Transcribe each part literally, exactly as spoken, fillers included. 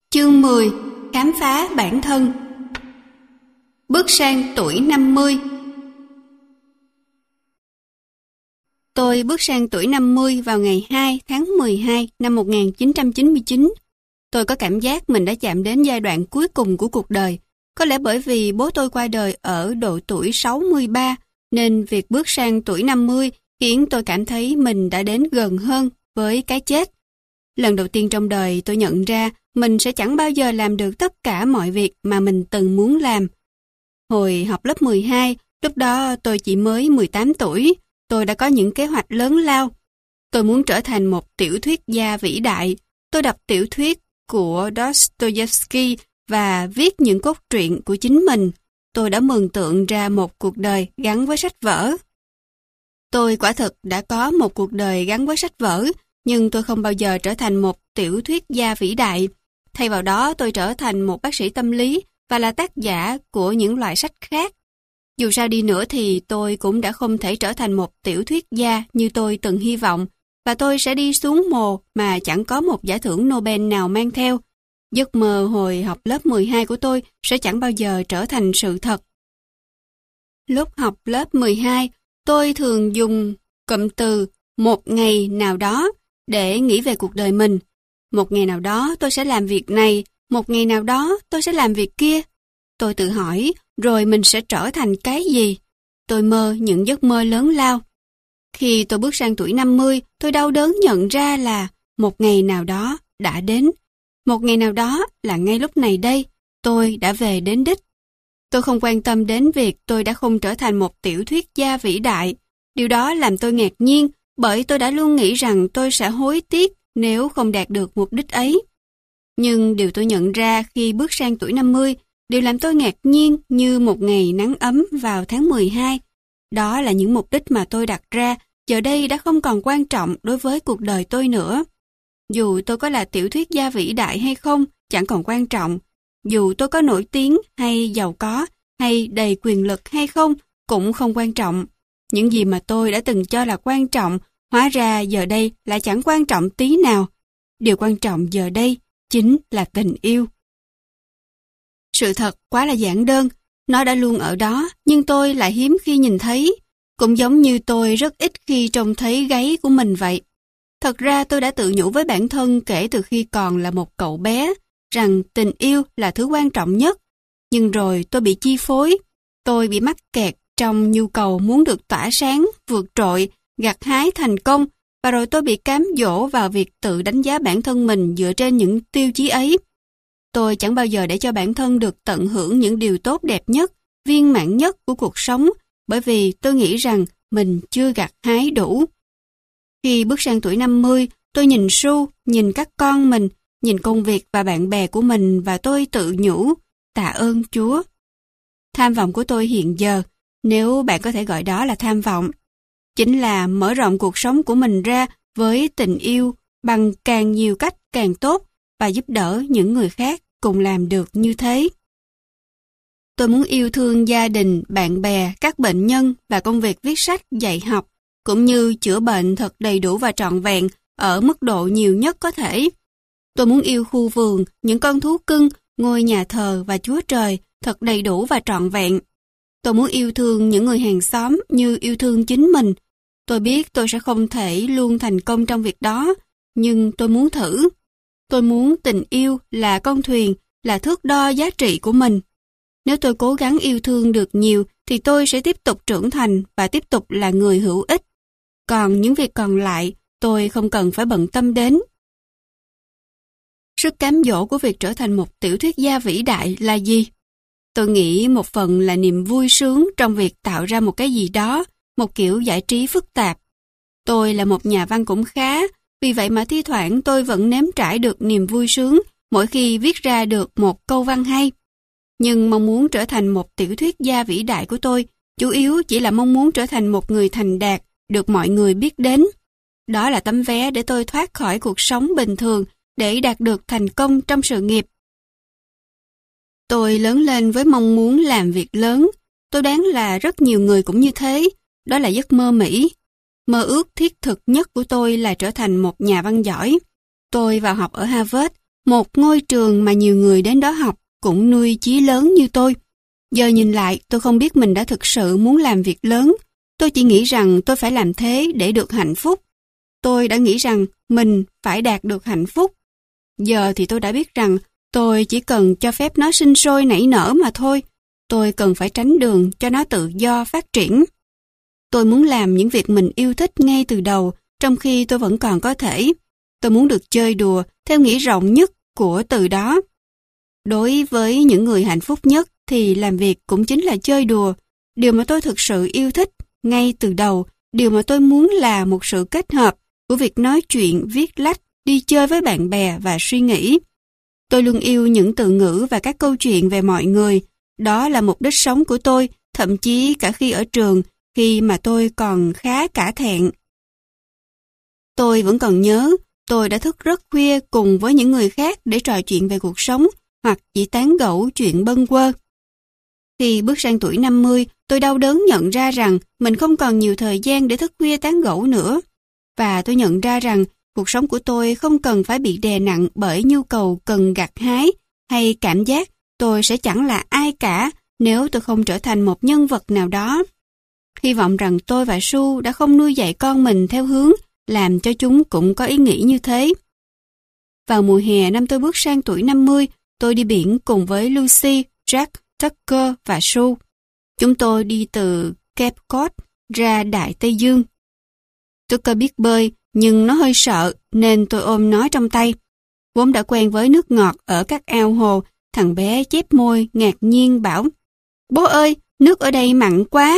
Chương mười. Khám phá bản thân. Bước sang tuổi năm mươi. Tôi bước sang tuổi năm mươi vào ngày hai tháng mười hai năm một nghìn chín trăm chín mươi chín. Tôi có cảm giác mình đã chạm đến giai đoạn cuối cùng của cuộc đời. Có lẽ bởi vì bố tôi qua đời ở độ tuổi sáu mươi ba, nên việc bước sang tuổi năm mươi khiến tôi cảm thấy mình đã đến gần hơn với cái chết. Lần đầu tiên trong đời tôi nhận ra mình sẽ chẳng bao giờ làm được tất cả mọi việc mà mình từng muốn làm. Hồi học lớp mười hai, lúc đó tôi chỉ mới mười tám tuổi, tôi đã có những kế hoạch lớn lao. Tôi muốn trở thành một tiểu thuyết gia vĩ đại. Tôi đọc tiểu thuyết của Dostoevsky và viết những cốt truyện của chính mình. Tôi đã mường tượng ra một cuộc đời gắn với sách vở. Tôi quả thực đã có một cuộc đời gắn với sách vở, nhưng tôi không bao giờ trở thành một tiểu thuyết gia vĩ đại. Thay vào đó, tôi trở thành một bác sĩ tâm lý và là tác giả của những loại sách khác. Dù sao đi nữa thì tôi cũng đã không thể trở thành một tiểu thuyết gia như tôi từng hy vọng, và tôi sẽ đi xuống mồ mà chẳng có một giải thưởng Nobel nào mang theo. Giấc mơ hồi học lớp mười hai của tôi sẽ chẳng bao giờ trở thành sự thật. Lúc học lớp mười hai, tôi thường dùng cụm từ một ngày nào đó để nghĩ về cuộc đời mình. Một ngày nào đó tôi sẽ làm việc này, một ngày nào đó tôi sẽ làm việc kia. Tôi tự hỏi, rồi mình sẽ trở thành cái gì? Tôi mơ những giấc mơ lớn lao. Khi tôi bước sang tuổi năm mươi, tôi đau đớn nhận ra là một ngày nào đó đã đến. Một ngày nào đó là ngay lúc này đây, tôi đã về đến đích. Tôi không quan tâm đến việc tôi đã không trở thành một tiểu thuyết gia vĩ đại. Điều đó làm tôi ngạc nhiên, bởi tôi đã luôn nghĩ rằng tôi sẽ hối tiếc nếu không đạt được mục đích ấy. Nhưng điều tôi nhận ra khi bước sang tuổi năm mươi, điều làm tôi ngạc nhiên như một ngày nắng ấm vào tháng mười hai. Đó là những mục đích mà tôi đặt ra, giờ đây đã không còn quan trọng đối với cuộc đời tôi nữa. Dù tôi có là tiểu thuyết gia vĩ đại hay không, chẳng còn quan trọng. Dù tôi có nổi tiếng hay giàu có, hay đầy quyền lực hay không, cũng không quan trọng. Những gì mà tôi đã từng cho là quan trọng, hóa ra giờ đây lại chẳng quan trọng tí nào. Điều quan trọng giờ đây chính là tình yêu. Sự thật quá là giản đơn, nó đã luôn ở đó, nhưng tôi lại hiếm khi nhìn thấy. Cũng giống như tôi rất ít khi trông thấy gáy của mình vậy. Thật ra tôi đã tự nhủ với bản thân kể từ khi còn là một cậu bé, rằng tình yêu là thứ quan trọng nhất. Nhưng rồi tôi bị chi phối, tôi bị mắc kẹt trong nhu cầu muốn được tỏa sáng, vượt trội, gặt hái thành công, và rồi tôi bị cám dỗ vào việc tự đánh giá bản thân mình dựa trên những tiêu chí ấy. Tôi chẳng bao giờ để cho bản thân được tận hưởng những điều tốt đẹp nhất, viên mãn nhất của cuộc sống, bởi vì tôi nghĩ rằng mình chưa gặt hái đủ. Khi bước sang tuổi năm mươi, tôi nhìn Su, nhìn các con mình, nhìn công việc và bạn bè của mình và tôi tự nhủ, tạ ơn Chúa. Tham vọng của tôi hiện giờ, nếu bạn có thể gọi đó là tham vọng, chính là mở rộng cuộc sống của mình ra với tình yêu bằng càng nhiều cách càng tốt và giúp đỡ những người khác cùng làm được như thế. Tôi muốn yêu thương gia đình, bạn bè, các bệnh nhân và công việc viết sách, dạy học, cũng như chữa bệnh thật đầy đủ và trọn vẹn ở mức độ nhiều nhất có thể. Tôi muốn yêu khu vườn, những con thú cưng, ngôi nhà thờ và Chúa Trời thật đầy đủ và trọn vẹn. Tôi muốn yêu thương những người hàng xóm như yêu thương chính mình. Tôi biết tôi sẽ không thể luôn thành công trong việc đó, nhưng tôi muốn thử. Tôi muốn tình yêu là con thuyền, là thước đo giá trị của mình. Nếu tôi cố gắng yêu thương được nhiều, thì tôi sẽ tiếp tục trưởng thành và tiếp tục là người hữu ích. Còn những việc còn lại, tôi không cần phải bận tâm đến. Sức cám dỗ của việc trở thành một tiểu thuyết gia vĩ đại là gì? Tôi nghĩ một phần là niềm vui sướng trong việc tạo ra một cái gì đó, một kiểu giải trí phức tạp. Tôi là một nhà văn cũng khá, vì vậy mà thi thoảng tôi vẫn nếm trải được niềm vui sướng mỗi khi viết ra được một câu văn hay. Nhưng mong muốn trở thành một tiểu thuyết gia vĩ đại của tôi, chủ yếu chỉ là mong muốn trở thành một người thành đạt, được mọi người biết đến. Đó là tấm vé để tôi thoát khỏi cuộc sống bình thường, để đạt được thành công trong sự nghiệp. Tôi lớn lên với mong muốn làm việc lớn. Tôi đoán là rất nhiều người cũng như thế. Đó là giấc mơ Mỹ. Mơ ước thiết thực nhất của tôi là trở thành một nhà văn giỏi. Tôi vào học ở Harvard, một ngôi trường mà nhiều người đến đó học cũng nuôi chí lớn như tôi. Giờ nhìn lại, tôi không biết mình đã thực sự muốn làm việc lớn. Tôi chỉ nghĩ rằng tôi phải làm thế để được hạnh phúc. Tôi đã nghĩ rằng mình phải đạt được hạnh phúc. Giờ thì tôi đã biết rằng tôi chỉ cần cho phép nó sinh sôi nảy nở mà thôi. Tôi cần phải tránh đường cho nó tự do phát triển. Tôi muốn làm những việc mình yêu thích ngay từ đầu, trong khi tôi vẫn còn có thể. Tôi muốn được chơi đùa theo nghĩa rộng nhất của từ đó. Đối với những người hạnh phúc nhất thì làm việc cũng chính là chơi đùa. Điều mà tôi thực sự yêu thích ngay từ đầu, điều mà tôi muốn là một sự kết hợp của việc nói chuyện, viết lách, đi chơi với bạn bè và suy nghĩ. Tôi luôn yêu những từ ngữ và các câu chuyện về mọi người. Đó là mục đích sống của tôi, thậm chí cả khi ở trường, khi mà tôi còn khá cả thẹn. Tôi vẫn còn nhớ, tôi đã thức rất khuya cùng với những người khác để trò chuyện về cuộc sống, hoặc chỉ tán gẫu chuyện bâng quơ. Khi bước sang tuổi năm mươi, tôi đau đớn nhận ra rằng mình không còn nhiều thời gian để thức khuya tán gẫu nữa. Và tôi nhận ra rằng cuộc sống của tôi không cần phải bị đè nặng bởi nhu cầu cần gặt hái hay cảm giác tôi sẽ chẳng là ai cả nếu tôi không trở thành một nhân vật nào đó. Hy vọng rằng tôi và Su đã không nuôi dạy con mình theo hướng làm cho chúng cũng có ý nghĩ như thế. Vào mùa hè năm tôi bước sang tuổi năm mươi, tôi đi biển cùng với Lucy, Jack, Tucker và Su. Chúng tôi đi từ Cape Cod ra Đại Tây Dương. Tucker biết bơi, nhưng nó hơi sợ nên tôi ôm nó trong tay. Vốn đã quen với nước ngọt ở các ao hồ, thằng bé chép môi ngạc nhiên bảo: "Bố ơi, nước ở đây mặn quá."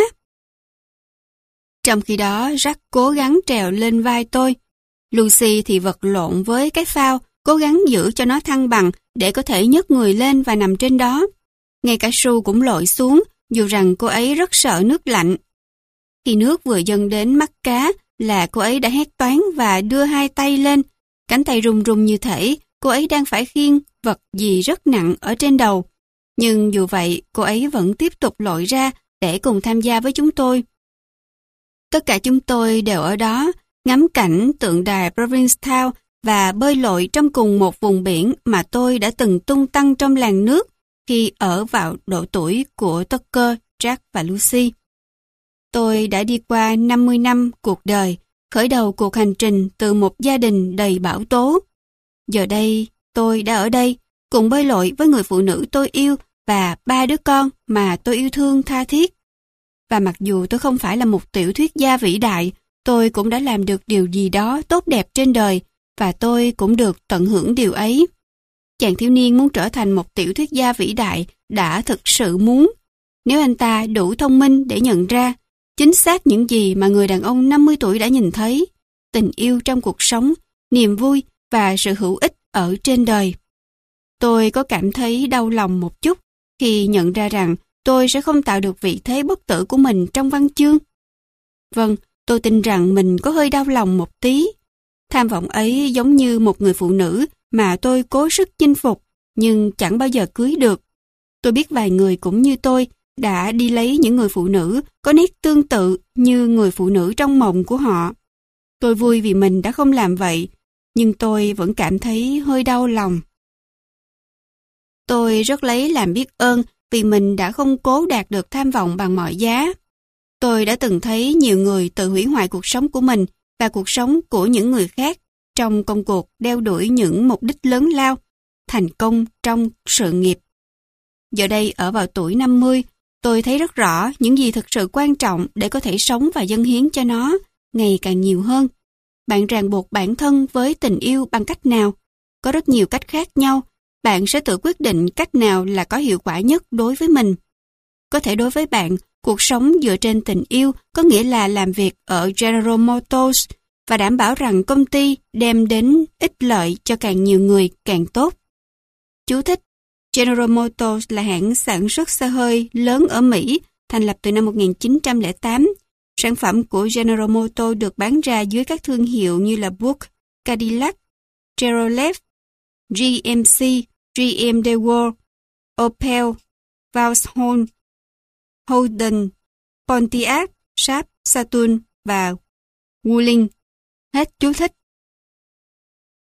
Trong khi đó, Jack cố gắng trèo lên vai tôi. Lucy thì vật lộn với cái phao, cố gắng giữ cho nó thăng bằng để có thể nhấc người lên và nằm trên đó. Ngay cả Su cũng lội xuống, dù rằng cô ấy rất sợ nước lạnh. Khi nước vừa dâng đến mắt cá là cô ấy đã hét toáng và đưa hai tay lên. Cánh tay run run như thể cô ấy đang phải khiêng vật gì rất nặng ở trên đầu. Nhưng dù vậy, cô ấy vẫn tiếp tục lội ra để cùng tham gia với chúng tôi. Tất cả chúng tôi đều ở đó, ngắm cảnh tượng đài Provincetown và bơi lội trong cùng một vùng biển mà tôi đã từng tung tăng trong làn nước khi ở vào độ tuổi của Tucker, Jack và Lucy. Tôi đã đi qua năm mươi năm cuộc đời, khởi đầu cuộc hành trình từ một gia đình đầy bão tố. Giờ đây, tôi đã ở đây, cùng bơi lội với người phụ nữ tôi yêu và ba đứa con mà tôi yêu thương tha thiết. Và mặc dù tôi không phải là một tiểu thuyết gia vĩ đại, tôi cũng đã làm được điều gì đó tốt đẹp trên đời, và tôi cũng được tận hưởng điều ấy. Chàng thiếu niên muốn trở thành một tiểu thuyết gia vĩ đại đã thực sự muốn. Nếu anh ta đủ thông minh để nhận ra chính xác những gì mà người đàn ông năm mươi tuổi đã nhìn thấy, tình yêu trong cuộc sống, niềm vui và sự hữu ích ở trên đời. Tôi có cảm thấy đau lòng một chút khi nhận ra rằng tôi sẽ không tạo được vị thế bất tử của mình trong văn chương. Vâng, tôi tin rằng mình có hơi đau lòng một tí. Tham vọng ấy giống như một người phụ nữ mà tôi cố sức chinh phục, nhưng chẳng bao giờ cưới được. Tôi biết vài người cũng như tôi đã đi lấy những người phụ nữ có nét tương tự như người phụ nữ trong mộng của họ. Tôi vui vì mình đã không làm vậy, nhưng tôi vẫn cảm thấy hơi đau lòng. Tôi rất lấy làm biết ơn vì mình đã không cố đạt được tham vọng bằng mọi giá. Tôi đã từng thấy nhiều người tự hủy hoại cuộc sống của mình và cuộc sống của những người khác trong công cuộc đeo đuổi những mục đích lớn lao, thành công trong sự nghiệp. Giờ đây ở vào tuổi năm mươi, tôi thấy rất rõ những gì thực sự quan trọng để có thể sống và dâng hiến cho nó ngày càng nhiều hơn. Bạn ràng buộc bản thân với tình yêu bằng cách nào? Có rất nhiều cách khác nhau. Bạn sẽ tự quyết định cách nào là có hiệu quả nhất đối với mình. Có thể đối với bạn, cuộc sống dựa trên tình yêu có nghĩa là làm việc ở General Motors và đảm bảo rằng công ty đem đến ích lợi cho càng nhiều người càng tốt. Chú thích: General Motors là hãng sản xuất xe hơi lớn ở Mỹ, thành lập từ năm một nghìn chín trăm lẻ tám. Sản phẩm của General Motors được bán ra dưới các thương hiệu như là Buick, Cadillac, Chevrolet, giê em xê, giê em DeWalt, Opel, Vauxhall, Holden, Pontiac, Saab, Saturn và Wuling. Hết chú thích.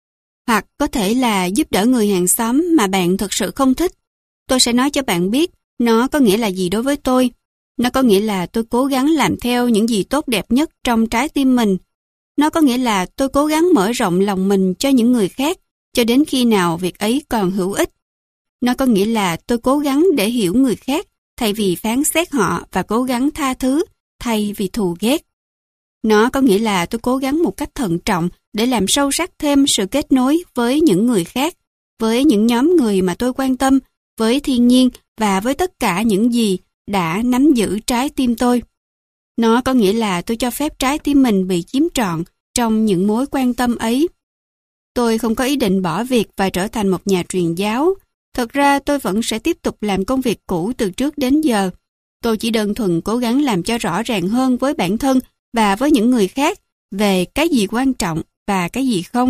hoặc có thể là giúp đỡ người hàng xóm mà bạn thực sự không thích. Tôi sẽ nói cho bạn biết nó có nghĩa là gì đối với tôi. Nó có nghĩa là tôi cố gắng làm theo những gì tốt đẹp nhất trong trái tim mình. Nó có nghĩa là tôi cố gắng mở rộng lòng mình cho những người khác cho đến khi nào việc ấy còn hữu ích. Nó có nghĩa là tôi cố gắng để hiểu người khác thay vì phán xét họ và cố gắng tha thứ thay vì thù ghét. Nó có nghĩa là tôi cố gắng một cách thận trọng để làm sâu sắc thêm sự kết nối với những người khác, với những nhóm người mà tôi quan tâm, với thiên nhiên và với tất cả những gì đã nắm giữ trái tim tôi. Nó có nghĩa là tôi cho phép trái tim mình bị chiếm trọn trong những mối quan tâm ấy. Tôi không có ý định bỏ việc và trở thành một nhà truyền giáo. Thật ra tôi vẫn sẽ tiếp tục làm công việc cũ từ trước đến giờ. Tôi chỉ đơn thuần cố gắng làm cho rõ ràng hơn với bản thân và với những người khác về cái gì quan trọng và cái gì không.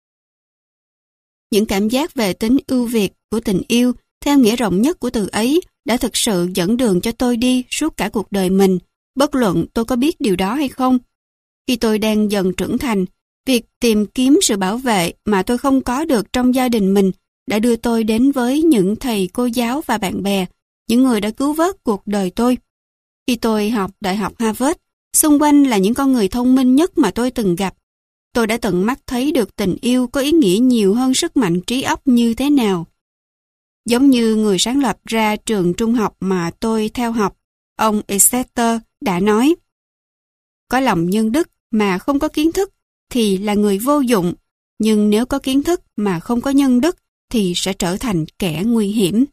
Những cảm giác về tính ưu việt của tình yêu, theo nghĩa rộng nhất của từ ấy, đã thực sự dẫn đường cho tôi đi suốt cả cuộc đời mình, bất luận tôi có biết điều đó hay không. Khi tôi đang dần trưởng thành, việc tìm kiếm sự bảo vệ mà tôi không có được trong gia đình mình đã đưa tôi đến với những thầy cô giáo và bạn bè, những người đã cứu vớt cuộc đời tôi. Khi tôi học Đại học Harvard, xung quanh là những con người thông minh nhất mà tôi từng gặp. Tôi đã tận mắt thấy được tình yêu có ý nghĩa nhiều hơn sức mạnh trí óc như thế nào. Giống như người sáng lập ra trường trung học mà tôi theo học, ông Exeter đã nói, có lòng nhân đức mà không có kiến thức thì là người vô dụng, nhưng nếu có kiến thức mà không có nhân đức thì sẽ trở thành kẻ nguy hiểm.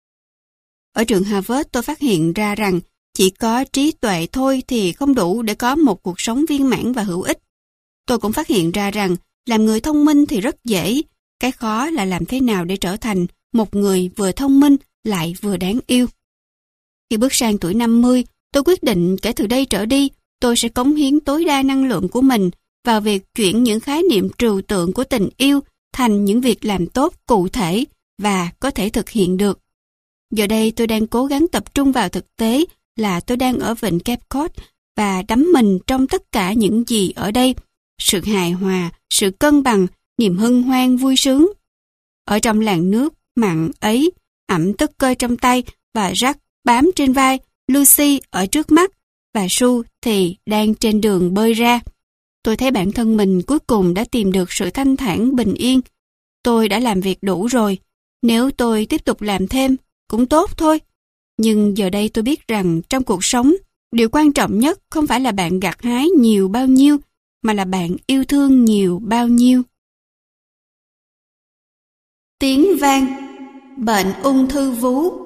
Ở trường Harvard tôi phát hiện ra rằng chỉ có trí tuệ thôi thì không đủ để có một cuộc sống viên mãn và hữu ích. Tôi cũng phát hiện ra rằng làm người thông minh thì rất dễ, cái khó là làm thế nào để trở thành một người vừa thông minh lại vừa đáng yêu. Khi bước sang tuổi năm mươi, tôi quyết định kể từ đây trở đi, tôi sẽ cống hiến tối đa năng lượng của mình vào việc chuyển những khái niệm trừu tượng của tình yêu thành những việc làm tốt cụ thể và có thể thực hiện được. Giờ đây tôi đang cố gắng tập trung vào thực tế là tôi đang ở vịnh Cape Cod và đắm mình trong tất cả những gì ở đây, sự hài hòa, sự cân bằng, niềm hân hoan vui sướng. Ở trong làn nước mặn ấy, ẩm tức cơi trong tay và Jack bám trên vai, Lucy ở trước mắt và Sue thì đang trên đường bơi ra. Tôi thấy bản thân mình cuối cùng đã tìm được sự thanh thản bình yên. Tôi đã làm việc đủ rồi. Nếu tôi tiếp tục làm thêm, cũng tốt thôi. Nhưng giờ đây tôi biết rằng trong cuộc sống, điều quan trọng nhất không phải là bạn gặt hái nhiều bao nhiêu, mà là bạn yêu thương nhiều bao nhiêu. Tiếng vang, bệnh ung thư vú.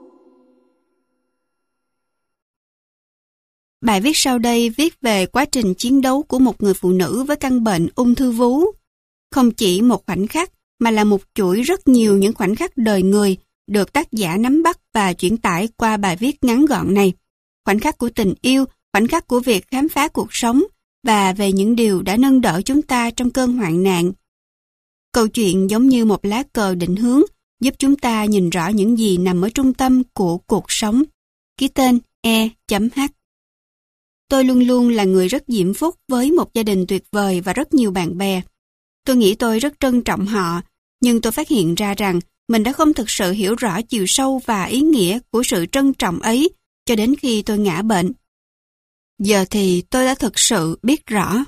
Bài viết sau đây viết về quá trình chiến đấu của một người phụ nữ với căn bệnh ung thư vú. Không chỉ một khoảnh khắc, mà là một chuỗi rất nhiều những khoảnh khắc đời người được tác giả nắm bắt và chuyển tải qua bài viết ngắn gọn này. Khoảnh khắc của tình yêu, khoảnh khắc của việc khám phá cuộc sống và về những điều đã nâng đỡ chúng ta trong cơn hoạn nạn. Câu chuyện giống như một lá cờ định hướng giúp chúng ta nhìn rõ những gì nằm ở trung tâm của cuộc sống. Ký tên E.H. Tôi luôn luôn là người rất diễm phúc với một gia đình tuyệt vời và rất nhiều bạn bè. Tôi nghĩ tôi rất trân trọng họ, nhưng tôi phát hiện ra rằng mình đã không thực sự hiểu rõ chiều sâu và ý nghĩa của sự trân trọng ấy cho đến khi tôi ngã bệnh. Giờ thì tôi đã thực sự biết rõ.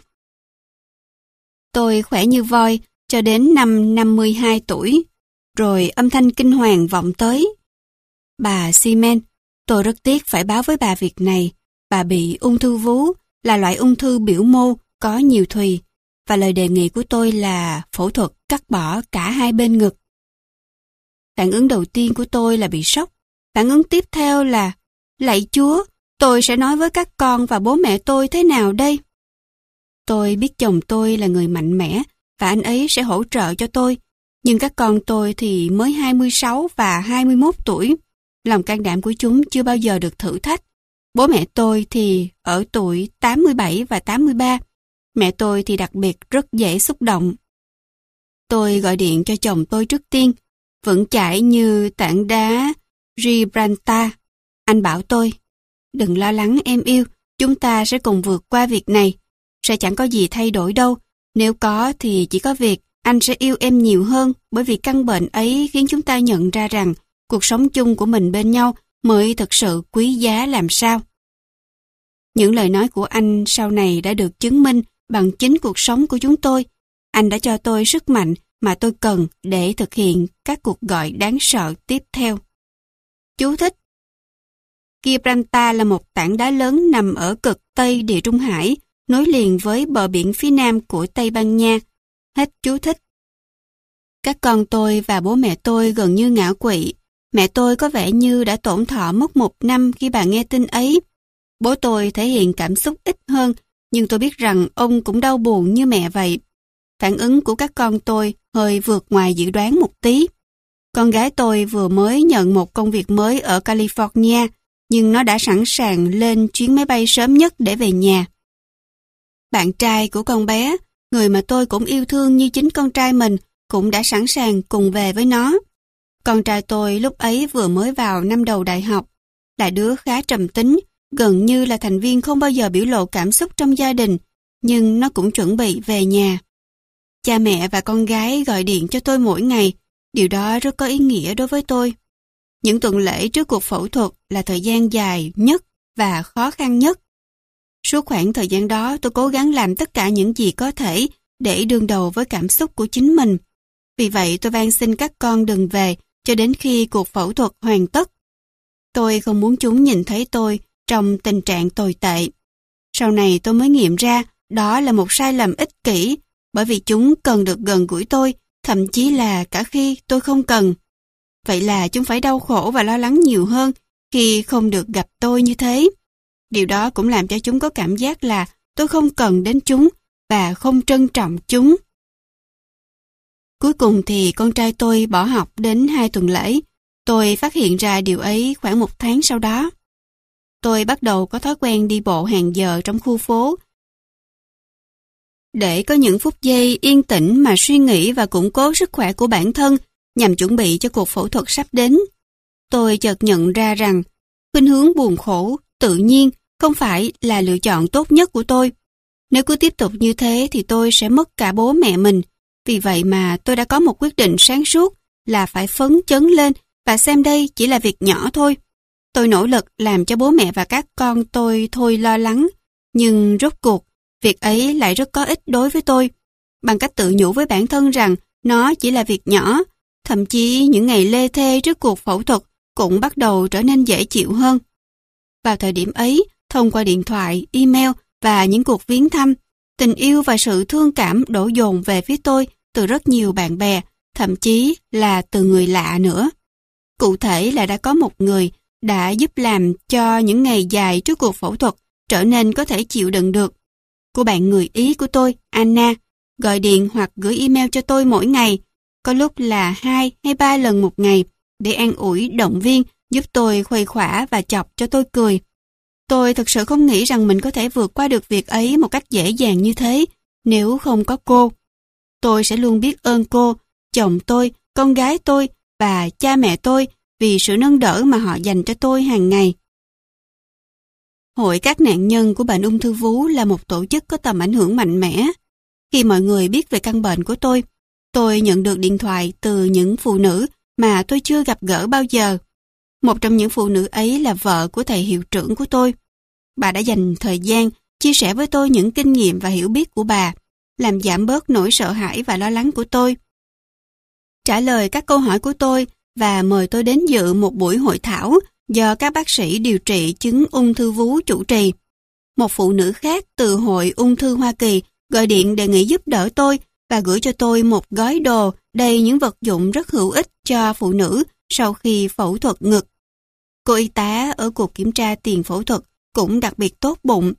Tôi khỏe như voi cho đến năm năm mươi hai tuổi, rồi âm thanh kinh hoàng vọng tới. Bà Seaman, tôi rất tiếc phải báo với bà việc này. Bà bị ung thư vú, là loại ung thư biểu mô có nhiều thùy, và lời đề nghị của tôi là phẫu thuật cắt bỏ cả hai bên ngực. Phản ứng đầu tiên của tôi là bị sốc. Phản ứng tiếp theo là, lạy Chúa, tôi sẽ nói với các con và bố mẹ tôi thế nào đây? Tôi biết chồng tôi là người mạnh mẽ và anh ấy sẽ hỗ trợ cho tôi, nhưng các con tôi thì mới hai mươi sáu và hai mươi mốt tuổi. Lòng can đảm của chúng chưa bao giờ được thử thách. Bố mẹ tôi thì ở tuổi tám mươi bảy và tám mươi ba. Mẹ tôi thì đặc biệt rất dễ xúc động. Tôi gọi điện cho chồng tôi trước tiên, vững chãi như tảng đá Gibraltar. Anh bảo tôi, đừng lo lắng em yêu, chúng ta sẽ cùng vượt qua việc này. Sẽ chẳng có gì thay đổi đâu, nếu có thì chỉ có việc anh sẽ yêu em nhiều hơn bởi vì căn bệnh ấy khiến chúng ta nhận ra rằng cuộc sống chung của mình bên nhau mới thực sự quý giá làm sao. Những lời nói của anh sau này đã được chứng minh bằng chính cuộc sống của chúng tôi. Anh đã cho tôi sức mạnh mà tôi cần để thực hiện các cuộc gọi đáng sợ tiếp theo. Chú thích: Gibraltar là một tảng đá lớn nằm ở cực Tây Địa Trung Hải, nối liền với bờ biển phía nam của Tây Ban Nha. Hết chú thích. Các con tôi và bố mẹ tôi gần như ngã quỵ. Mẹ tôi có vẻ như đã tổn thọ mất một năm khi bà nghe tin ấy. Bố tôi thể hiện cảm xúc ít hơn, nhưng tôi biết rằng ông cũng đau buồn như mẹ vậy. Phản ứng của các con tôi hơi vượt ngoài dự đoán một tí. Con gái tôi vừa mới nhận một công việc mới ở California, nhưng nó đã sẵn sàng lên chuyến máy bay sớm nhất để về nhà. Bạn trai của con bé, người mà tôi cũng yêu thương như chính con trai mình, cũng đã sẵn sàng cùng về với nó. Con trai tôi lúc ấy vừa mới vào năm đầu đại học, là đứa khá trầm tính, gần như là thành viên không bao giờ biểu lộ cảm xúc trong gia đình, nhưng nó cũng chuẩn bị về nhà. Cha mẹ và con gái gọi điện cho tôi mỗi ngày, điều đó rất có ý nghĩa đối với tôi. Những tuần lễ trước cuộc phẫu thuật là thời gian dài nhất và khó khăn nhất. Suốt khoảng thời gian đó tôi cố gắng làm tất cả những gì có thể để đương đầu với cảm xúc của chính mình. Vì vậy tôi van xin các con đừng về cho đến khi cuộc phẫu thuật hoàn tất. Tôi không muốn chúng nhìn thấy tôi trong tình trạng tồi tệ. Sau này tôi mới nghiệm ra đó là một sai lầm ích kỷ, bởi vì chúng cần được gần gũi tôi, thậm chí là cả khi tôi không cần. Vậy là chúng phải đau khổ và lo lắng nhiều hơn khi không được gặp tôi như thế. Điều đó cũng làm cho chúng có cảm giác là tôi không cần đến chúng và không trân trọng chúng. Cuối cùng thì con trai tôi bỏ học đến hai tuần lễ. Tôi phát hiện ra điều ấy khoảng một tháng sau đó. Tôi bắt đầu có thói quen đi bộ hàng giờ trong khu phố để có những phút giây yên tĩnh mà suy nghĩ và củng cố sức khỏe của bản thân nhằm chuẩn bị cho cuộc phẫu thuật sắp đến. Tôi chợt nhận ra rằng khuynh hướng buồn khổ tự nhiên không phải là lựa chọn tốt nhất của tôi. Nếu cứ tiếp tục như thế thì tôi sẽ mất cả bố mẹ mình. Vì vậy mà tôi đã có một quyết định sáng suốt là phải phấn chấn lên và xem đây chỉ là việc nhỏ thôi. Tôi nỗ lực làm cho bố mẹ và các con tôi thôi lo lắng, nhưng rốt cuộc, việc ấy lại rất có ích đối với tôi. Bằng cách tự nhủ với bản thân rằng nó chỉ là việc nhỏ, thậm chí những ngày lê thê trước cuộc phẫu thuật cũng bắt đầu trở nên dễ chịu hơn. Vào thời điểm ấy, thông qua điện thoại, email và những cuộc viếng thăm, tình yêu và sự thương cảm đổ dồn về phía tôi từ rất nhiều bạn bè, thậm chí là từ người lạ nữa. Cụ thể là đã có một người đã giúp làm cho những ngày dài trước cuộc phẫu thuật trở nên có thể chịu đựng được. Cô bạn người Ý của tôi, Anna, gọi điện hoặc gửi email cho tôi mỗi ngày, có lúc là hai hay ba lần một ngày, để an ủi, động viên, giúp tôi khuây khỏa và chọc cho tôi cười. Tôi thực sự không nghĩ rằng mình có thể vượt qua được việc ấy một cách dễ dàng như thế nếu không có cô. Tôi sẽ luôn biết ơn cô, chồng tôi, con gái tôi và cha mẹ tôi vì sự nâng đỡ mà họ dành cho tôi hàng ngày. Hội các nạn nhân của bệnh ung thư vú là một tổ chức có tầm ảnh hưởng mạnh mẽ. Khi mọi người biết về căn bệnh của tôi, tôi nhận được điện thoại từ những phụ nữ mà tôi chưa gặp gỡ bao giờ. Một trong những phụ nữ ấy là vợ của thầy hiệu trưởng của tôi. Bà đã dành thời gian chia sẻ với tôi những kinh nghiệm và hiểu biết của bà, làm giảm bớt nỗi sợ hãi và lo lắng của tôi. Trả lời các câu hỏi của tôi và mời tôi đến dự một buổi hội thảo do các bác sĩ điều trị chứng ung thư vú chủ trì. Một phụ nữ khác từ Hội Ung thư Hoa Kỳ gọi điện đề nghị giúp đỡ tôi và gửi cho tôi một gói đồ đầy những vật dụng rất hữu ích cho phụ nữ sau khi phẫu thuật ngực. Cô y tá ở cuộc kiểm tra tiền phẫu thuật cũng đặc biệt tốt bụng.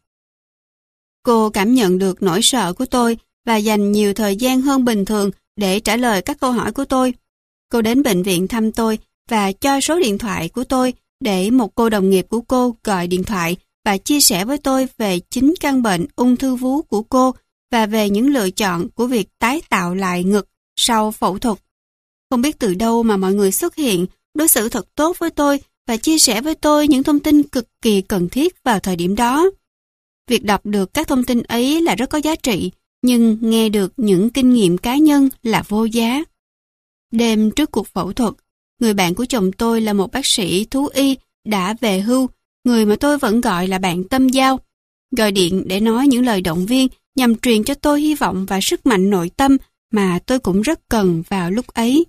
Cô cảm nhận được nỗi sợ của tôi và dành nhiều thời gian hơn bình thường để trả lời các câu hỏi của tôi. Cô đến bệnh viện thăm tôi và cho số điện thoại của tôi để một cô đồng nghiệp của cô gọi điện thoại và chia sẻ với tôi về chính căn bệnh ung thư vú của cô và về những lựa chọn của việc tái tạo lại ngực sau phẫu thuật. Không biết từ đâu mà mọi người xuất hiện, đối xử thật tốt với tôi và chia sẻ với tôi những thông tin cực kỳ cần thiết vào thời điểm đó. Việc đọc được các thông tin ấy là rất có giá trị nhưng nghe được những kinh nghiệm cá nhân là vô giá. Đêm trước cuộc phẫu thuật, người bạn của chồng tôi là một bác sĩ thú y đã về hưu, người mà tôi vẫn gọi là bạn tâm giao, gọi điện để nói những lời động viên nhằm truyền cho tôi hy vọng và sức mạnh nội tâm mà tôi cũng rất cần vào lúc ấy.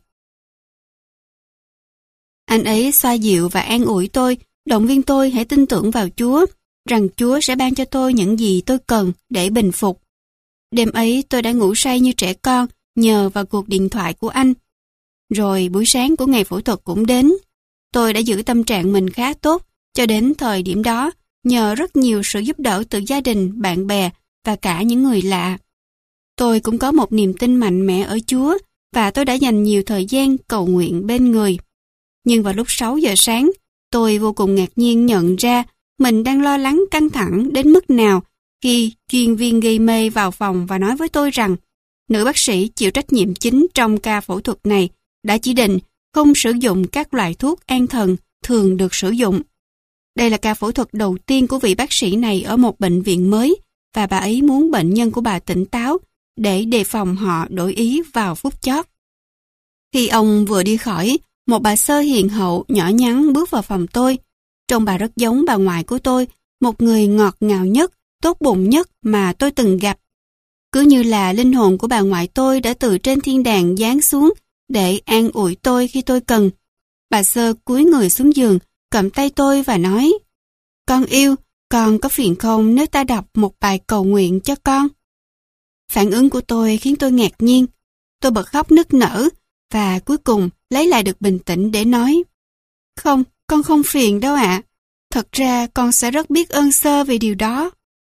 Anh ấy xoa dịu và an ủi tôi, động viên tôi hãy tin tưởng vào Chúa, rằng Chúa sẽ ban cho tôi những gì tôi cần để bình phục. Đêm ấy tôi đã ngủ say như trẻ con nhờ vào cuộc điện thoại của anh. Rồi buổi sáng của ngày phẫu thuật cũng đến. Tôi đã giữ tâm trạng mình khá tốt cho đến thời điểm đó nhờ rất nhiều sự giúp đỡ từ gia đình, bạn bè và cả những người lạ. Tôi cũng có một niềm tin mạnh mẽ ở Chúa và tôi đã dành nhiều thời gian cầu nguyện bên người. Nhưng vào lúc sáu giờ sáng, tôi vô cùng ngạc nhiên nhận ra mình đang lo lắng căng thẳng đến mức nào khi chuyên viên gây mê vào phòng và nói với tôi rằng nữ bác sĩ chịu trách nhiệm chính trong ca phẫu thuật này đã chỉ định không sử dụng các loại thuốc an thần thường được sử dụng. Đây là ca phẫu thuật đầu tiên của vị bác sĩ này ở một bệnh viện mới và bà ấy muốn bệnh nhân của bà tỉnh táo để đề phòng họ đổi ý vào phút chót. Khi ông vừa đi khỏi, một bà sơ hiền hậu nhỏ nhắn bước vào phòng tôi. Trông bà rất giống bà ngoại của tôi, một người ngọt ngào nhất, tốt bụng nhất mà tôi từng gặp. Cứ như là linh hồn của bà ngoại tôi đã từ trên thiên đàng giáng xuống để an ủi tôi khi tôi cần. Bà sơ cúi người xuống giường, cầm tay tôi và nói: "Con yêu, con có phiền không nếu ta đọc một bài cầu nguyện cho con?" Phản ứng của tôi khiến tôi ngạc nhiên. Tôi bật khóc nức nở và cuối cùng lấy lại được bình tĩnh để nói: "Không, con không phiền đâu ạ. Thật ra con sẽ rất biết ơn sơ vì điều đó."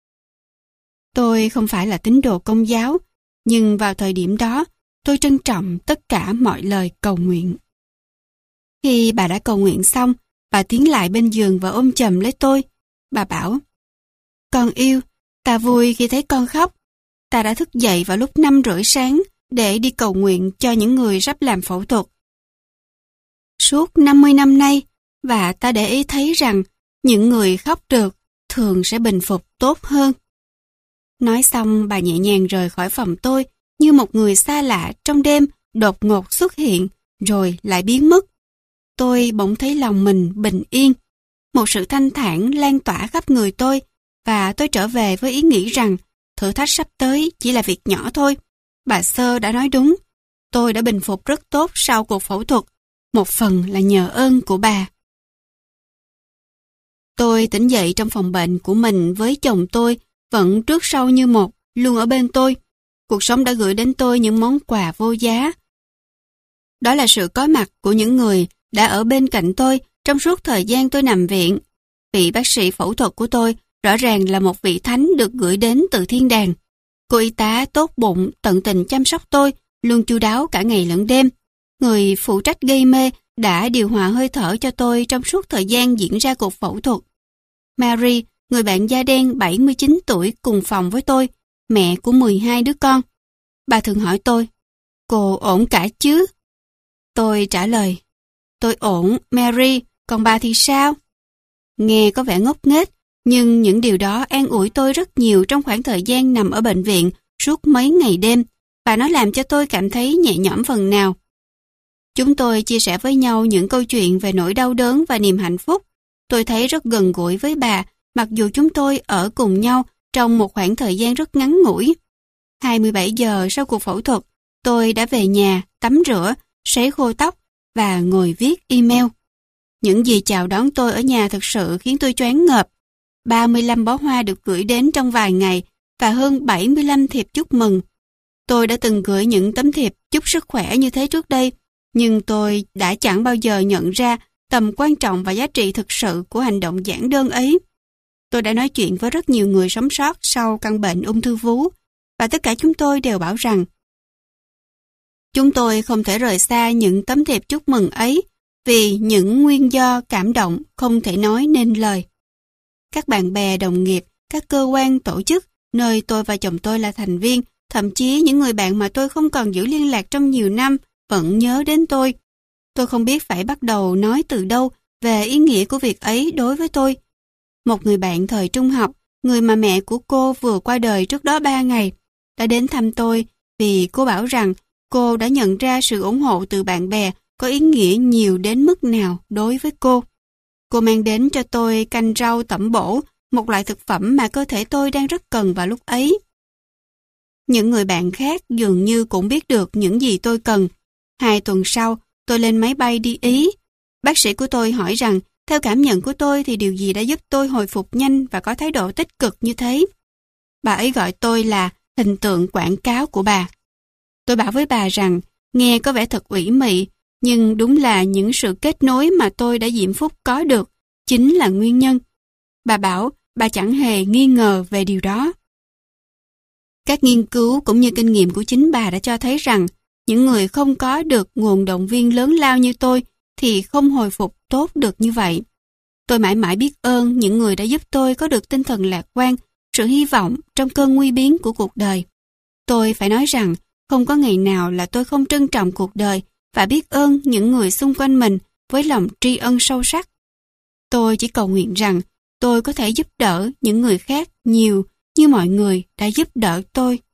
Tôi không phải là tín đồ Công giáo, nhưng vào thời điểm đó, tôi trân trọng tất cả mọi lời cầu nguyện. Khi bà đã cầu nguyện xong, bà tiến lại bên giường và ôm chầm lấy tôi. Bà bảo: "Con yêu, ta vui khi thấy con khóc. Ta đã thức dậy vào lúc năm rưỡi sáng để đi cầu nguyện cho những người sắp làm phẫu thuật. Suốt năm mươi năm nay, và ta để ý thấy rằng những người khóc được thường sẽ bình phục tốt hơn." Nói xong, bà nhẹ nhàng rời khỏi phòng tôi như một người xa lạ trong đêm đột ngột xuất hiện rồi lại biến mất. Tôi bỗng thấy lòng mình bình yên. Một sự thanh thản lan tỏa khắp người tôi và tôi trở về với ý nghĩ rằng thử thách sắp tới chỉ là việc nhỏ thôi. Bà sơ đã nói đúng. Tôi đã bình phục rất tốt sau cuộc phẫu thuật. Một phần là nhờ ơn của bà. Tôi tỉnh dậy trong phòng bệnh của mình với chồng tôi vẫn trước sau như một, luôn ở bên tôi. Cuộc sống đã gửi đến tôi những món quà vô giá. Đó là sự có mặt của những người đã ở bên cạnh tôi trong suốt thời gian tôi nằm viện. Vị bác sĩ phẫu thuật của tôi rõ ràng là một vị thánh được gửi đến từ thiên đàng. Cô y tá tốt bụng, tận tình chăm sóc tôi, luôn chu đáo cả ngày lẫn đêm. Người phụ trách gây mê đã điều hòa hơi thở cho tôi trong suốt thời gian diễn ra cuộc phẫu thuật. Mary, người bạn da đen bảy mươi chín tuổi cùng phòng với tôi, mẹ của mười hai đứa con. Bà thường hỏi tôi: "Cô ổn cả chứ?" Tôi trả lời: "Tôi ổn, Mary, còn bà thì sao?" Nghe có vẻ ngốc nghếch, nhưng những điều đó an ủi tôi rất nhiều trong khoảng thời gian nằm ở bệnh viện suốt mấy ngày đêm, và nó làm cho tôi cảm thấy nhẹ nhõm phần nào. Chúng tôi chia sẻ với nhau những câu chuyện về nỗi đau đớn và niềm hạnh phúc. Tôi thấy rất gần gũi với bà, mặc dù chúng tôi ở cùng nhau trong một khoảng thời gian rất ngắn ngủi. hai mươi bảy giờ sau cuộc phẫu thuật, tôi đã về nhà, tắm rửa, sấy khô tóc và ngồi viết email. Những gì chào đón tôi ở nhà thực sự khiến tôi choáng ngợp. ba mươi lăm bó hoa được gửi đến trong vài ngày và hơn bảy mươi lăm thiệp chúc mừng. Tôi đã từng gửi những tấm thiệp chúc sức khỏe như thế trước đây, nhưng tôi đã chẳng bao giờ nhận ra tầm quan trọng và giá trị thực sự của hành động giản đơn ấy. Tôi đã nói chuyện với rất nhiều người sống sót sau căn bệnh ung thư vú, và tất cả chúng tôi đều bảo rằng chúng tôi không thể rời xa những tấm thiệp chúc mừng ấy vì những nguyên do cảm động không thể nói nên lời. Các bạn bè, đồng nghiệp, các cơ quan, tổ chức nơi tôi và chồng tôi là thành viên, thậm chí những người bạn mà tôi không còn giữ liên lạc trong nhiều năm vẫn nhớ đến tôi. Tôi không biết phải bắt đầu nói từ đâu về ý nghĩa của việc ấy đối với tôi. Một người bạn thời trung học, người mà mẹ của cô vừa qua đời trước đó ba ngày, đã đến thăm tôi vì cô bảo rằng cô đã nhận ra sự ủng hộ từ bạn bè có ý nghĩa nhiều đến mức nào đối với cô. Cô mang đến cho tôi canh rau tẩm bổ, một loại thực phẩm mà cơ thể tôi đang rất cần vào lúc ấy. Những người bạn khác dường như cũng biết được những gì tôi cần. Hai tuần sau, tôi lên máy bay đi Ý. Bác sĩ của tôi hỏi rằng, theo cảm nhận của tôi thì điều gì đã giúp tôi hồi phục nhanh và có thái độ tích cực như thế. Bà ấy gọi tôi là hình tượng quảng cáo của bà. Tôi bảo với bà rằng, nghe có vẻ thật ủy mị, nhưng đúng là những sự kết nối mà tôi đã diễm phúc có được, chính là nguyên nhân. Bà bảo, bà chẳng hề nghi ngờ về điều đó. Các nghiên cứu cũng như kinh nghiệm của chính bà đã cho thấy rằng, những người không có được nguồn động viên lớn lao như tôi thì không hồi phục tốt được như vậy. Tôi mãi mãi biết ơn những người đã giúp tôi có được tinh thần lạc quan, sự hy vọng trong cơn nguy biến của cuộc đời. Tôi phải nói rằng, không có ngày nào là tôi không trân trọng cuộc đời và biết ơn những người xung quanh mình với lòng tri ân sâu sắc. Tôi chỉ cầu nguyện rằng tôi có thể giúp đỡ những người khác nhiều như mọi người đã giúp đỡ tôi.